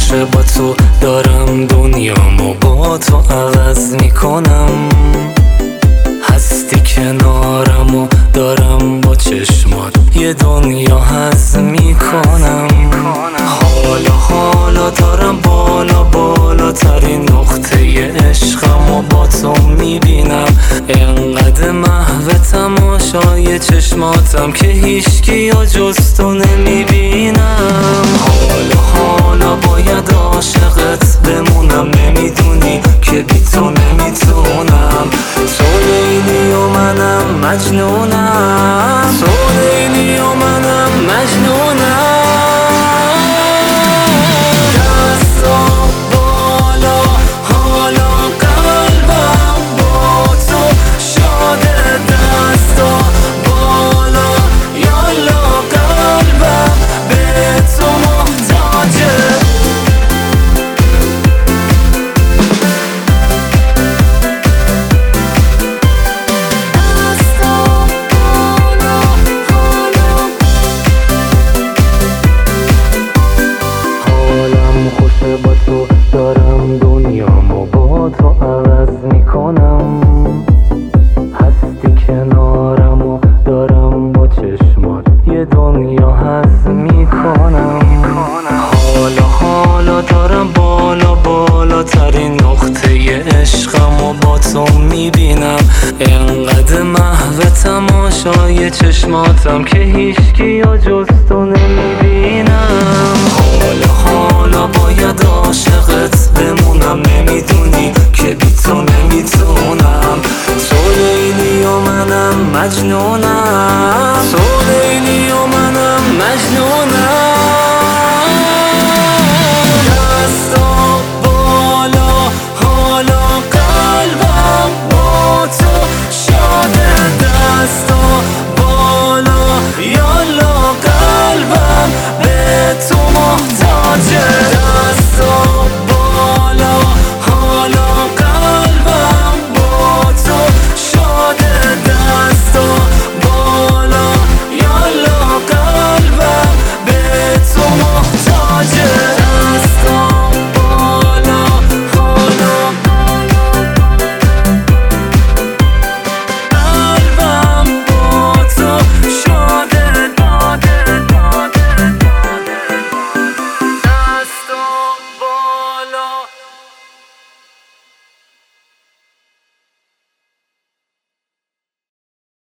خوشه با تو، دارم دنیامو با تو عوض میکنم. هستی کنارم و دارم با چشمات یه دنیا هضم میکنم. حالا دارم بالاترین نقطه عشقم و با تو میبینم. انقدر محو تماشای چشماتم که هیچکی جز تو نمیبینم. حالا باید عاشقت بمونم، نمیدونی که بی تو نمیتونم. تو لیلی و منم مجنونم، تو لیلی و منم مجنونم. دستام بالا حالا قلبم با تو شاده. دستا بالا یالا قلبم به تو محتاجه. خوشه با تو، دارم دنیامو با تو عوض میکنم. هستی کنارم و دارم با چشمات یه دنیا هضم میکنم. حالا دارم بالاترین نقطه عشقم و با تو میبینم. انقدر محو تماشای چشماتم که هیچکی جز تو